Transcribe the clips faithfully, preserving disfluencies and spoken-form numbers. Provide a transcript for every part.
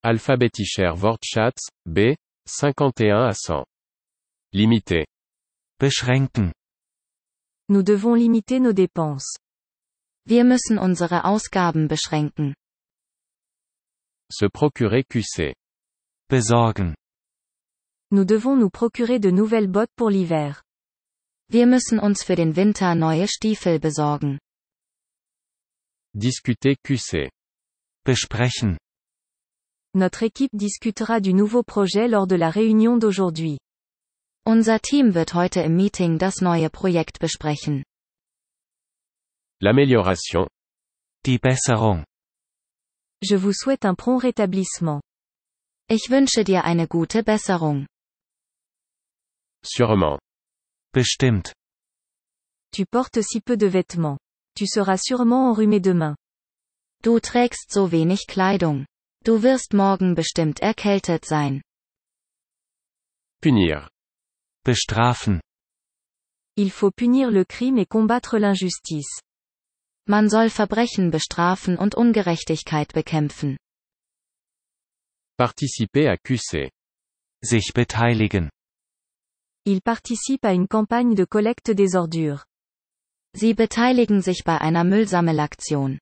Alphabetischer Wortschatz, B, cinquante et un à cent. Limité. Beschränken. Nous devons limiter nos dépenses. Wir müssen unsere Ausgaben beschränken. Se procurer Q C. Besorgen. Nous devons nous procurer de nouvelles bottes pour l'hiver. Wir müssen uns für den Winter neue Stiefel besorgen. Discuter Q C. Besprechen. Notre équipe discutera du nouveau projet lors de la réunion d'aujourd'hui. Unser Team wird heute im Meeting das neue Projekt besprechen. L'amélioration. Die Besserung. Je vous souhaite un prompt rétablissement. Ich wünsche dir eine gute Besserung. Sûrement. Bestimmt. Tu portes si peu de vêtements. Tu seras sûrement enrhumé demain. Du trägst so wenig Kleidung. Du wirst morgen bestimmt erkältet sein. Punir. Bestrafen. Il faut punir le crime et combattre l'injustice. Man soll Verbrechen bestrafen und Ungerechtigkeit bekämpfen. Participer à Q C. Sich beteiligen. Il participe à une campagne de collecte des ordures. Sie beteiligen sich bei einer Müllsammelaktion.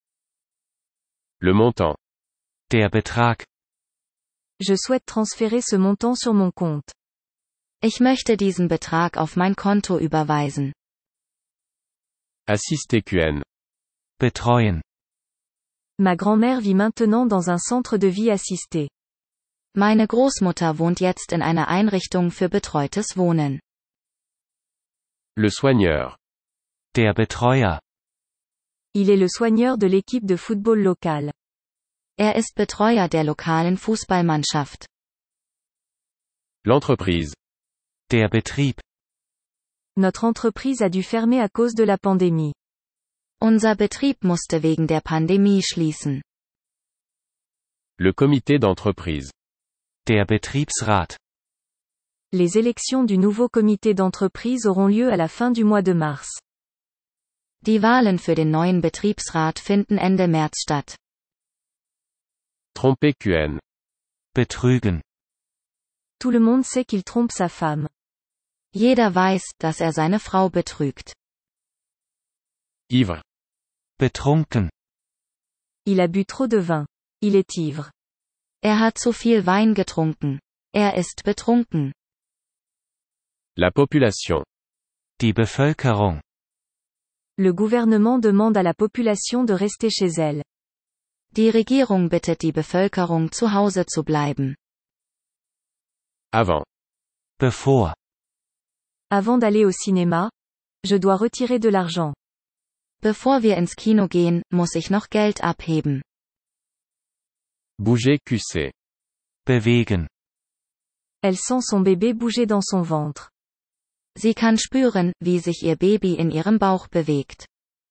Le montant. Der Betrag. Je souhaite transférer ce montant sur mon compte. Ich möchte diesen Betrag auf mein Konto überweisen. Assister Q N. Betreuen. Ma grand-mère vit maintenant dans un centre de vie assisté. Meine Großmutter wohnt jetzt in einer Einrichtung für betreutes Wohnen. Le soigneur. Der Betreuer. Il est le soigneur de l'équipe de football locale. Er ist Betreuer der lokalen Fußballmannschaft. L'entreprise. Der Betrieb. Notre entreprise a dû fermer à cause de la pandémie. Unser Betrieb musste wegen der Pandemie schließen. Le comité d'entreprise. Der Betriebsrat. Les élections du nouveau comité d'entreprise auront lieu à la fin du mois de mars. Die Wahlen für den neuen Betriebsrat finden Ende März statt. Tromper Q N. Betrügen. Tout le monde sait qu'il trompe sa femme. Jeder weiß, dass er seine Frau betrügt. Ivre. Betrunken. Il a bu trop de vin. Il est ivre. Er hat zu viel Wein getrunken. Er ist betrunken. La population. Die Bevölkerung. Le gouvernement demande à la population de rester chez elle. Die Regierung bittet die Bevölkerung zu Hause zu bleiben. Avant. Bevor. Avant d'aller au cinéma, je dois retirer de l'argent. Bevor wir ins Kino gehen, muss ich noch Geld abheben. Bouger Q C. Bewegen. Elle sent son bébé bouger dans son ventre. Sie kann spüren, wie sich ihr Baby in ihrem Bauch bewegt.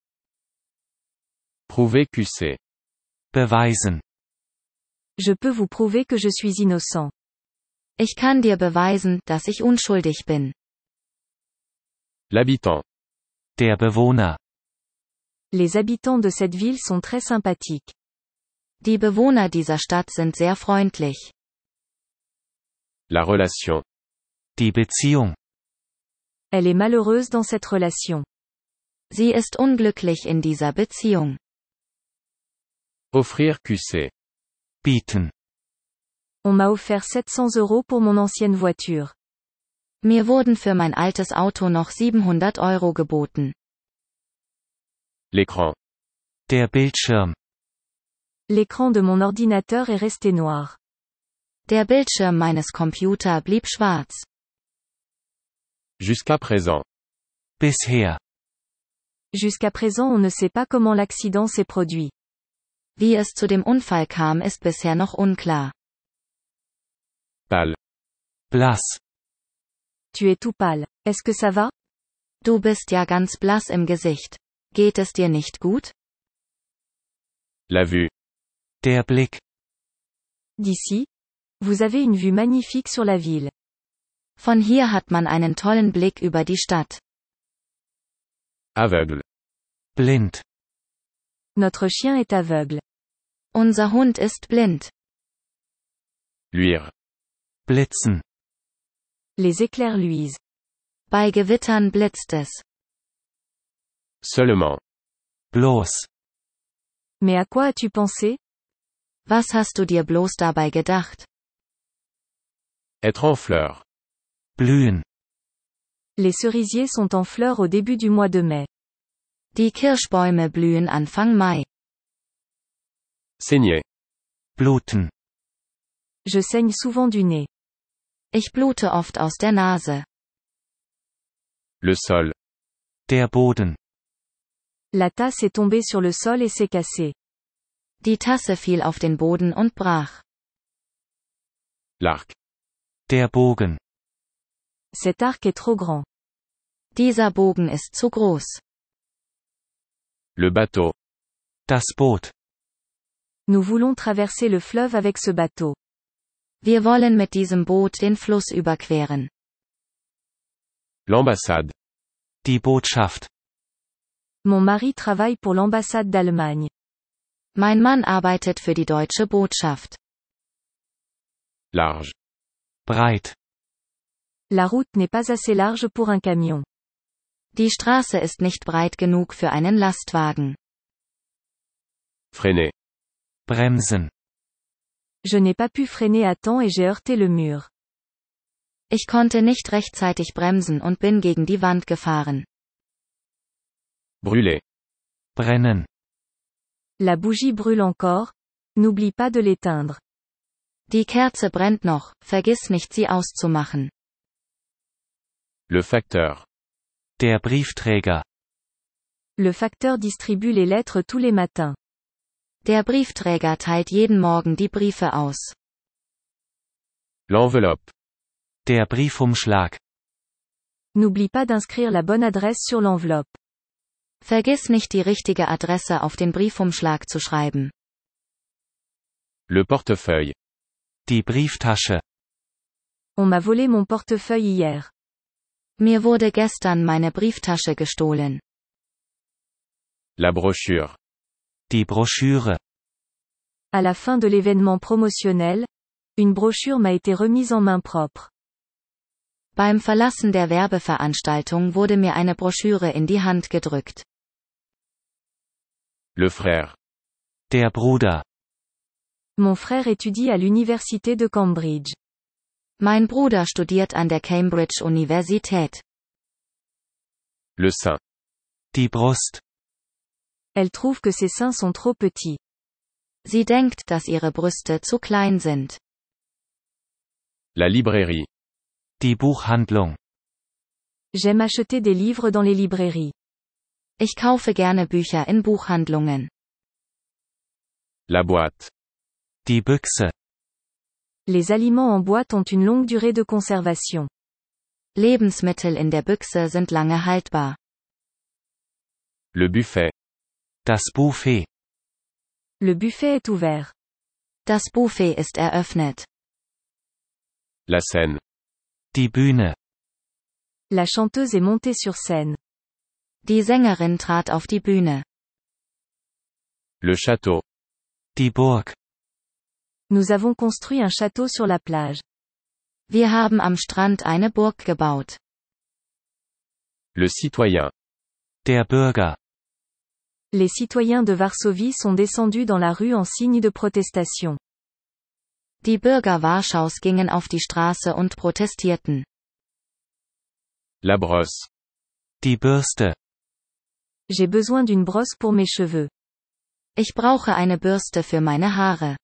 Prouver Q C. Beweisen. Je peux vous prouver que je suis innocent. Ich kann dir beweisen, dass ich unschuldig bin. L'habitant. Der Bewohner. Les habitants de cette ville sont très sympathiques. Die Bewohner dieser Stadt sind sehr freundlich. La relation. Die Beziehung. Elle est malheureuse dans cette relation. Sie ist unglücklich in dieser Beziehung. Offrir Q C. Bieten. On m'a offert sept cents euros pour mon ancienne voiture. Mir wurden für mein altes Auto noch siebenhundert Euro geboten. L'écran. Der Bildschirm. L'écran de mon ordinateur est resté noir. Der Bildschirm meines Computer blieb schwarz. Jusqu'à présent. Bisher. Jusqu'à présent on ne sait pas comment l'accident s'est produit. Wie es zu dem Unfall kam, ist bisher noch unklar. Pâle. Blass. Tu es tout pâle. Est-ce que ça va? Du bist ja ganz blass im Gesicht. Geht es dir nicht gut? La vue. Der Blick. D'ici, vous avez une vue magnifique sur la ville. Von hier hat man einen tollen Blick über die Stadt. Aveugle. Blind. Notre chien est aveugle. Unser Hund ist blind. Luire. Blitzen. Les éclairs luisent. Bei Gewittern blitzt es. Seulement. Bloß. Mais à quoi as-tu pensé? Was hast du dir bloß dabei gedacht? Être en fleurs. Blühen. Les cerisiers sont en fleurs au début du mois de mai. Die Kirschbäume blühen Anfang Mai. Saigner. Bluten. Je saigne souvent du nez. Ich blute oft aus der Nase. Le sol. Der Boden. La tasse est tombée sur le sol et s'est cassée. Die Tasse fiel auf den Boden und brach. L'arc. Der Bogen. Cet arc est trop grand. Dieser Bogen ist zu groß. Le bateau. Das Boot. Nous voulons traverser le fleuve avec ce bateau. Wir wollen mit diesem Boot den Fluss überqueren. L'ambassade. Die Botschaft. Mon mari travaille pour l'ambassade d'Allemagne. Mein Mann arbeitet für die deutsche Botschaft. Large. Breit. La route n'est pas assez large pour un camion. Die Straße ist nicht breit genug für einen Lastwagen. Freiner. Bremsen. Je n'ai pas pu freiner à temps et j'ai heurté le mur. Ich konnte nicht rechtzeitig bremsen und bin gegen die Wand gefahren. Brûler. Brennen. La bougie brûle encore. N'oublie pas de l'éteindre. Die Kerze brennt noch, vergiss nicht sie auszumachen. Le facteur. Der Briefträger. Le facteur distribue les lettres tous les matins. Der Briefträger teilt jeden Morgen die Briefe aus. L'enveloppe. Der Briefumschlag. N'oublie pas d'inscrire la bonne adresse sur l'enveloppe. Vergiss nicht die richtige Adresse auf den Briefumschlag zu schreiben. Le portefeuille. Die Brieftasche. On m'a volé mon portefeuille hier. Mir wurde gestern meine Brieftasche gestohlen. La brochure. Die Broschüre. À la fin de l'événement promotionnel, une brochure m'a été remise en main propre. Beim Verlassen der Werbeveranstaltung wurde mir eine Broschüre in die Hand gedrückt. Le frère. Der Bruder. Mon frère étudie à l'université de Cambridge. Mein Bruder studiert an der Cambridge-Universität. Le sein. Die Brust. Elle trouve que ses seins sont trop petits. Sie denkt, dass ihre Brüste zu klein sind. La librairie. Die Buchhandlung. J'aime acheter des livres dans les librairies. Ich kaufe gerne Bücher in Buchhandlungen. La boîte. Die Büchse. Les aliments en boîte ont une longue durée de conservation. Lebensmittel in der Büchse sind lange haltbar. Le buffet. Das Buffet. Le buffet est ouvert. Das Buffet ist eröffnet. La scène. Die Bühne. La chanteuse est montée sur scène. Die Sängerin trat auf die Bühne. Le château. Die Burg. Nous avons construit un château sur la plage. Wir haben am Strand eine Burg gebaut. Le citoyen. Der Bürger. Les citoyens de Varsovie sont descendus dans la rue en signe de protestation. Die Bürger Warschaus gingen auf die Straße und protestierten. La brosse. Die Bürste. J'ai besoin d'une brosse pour mes cheveux. Ich brauche eine Bürste für meine Haare.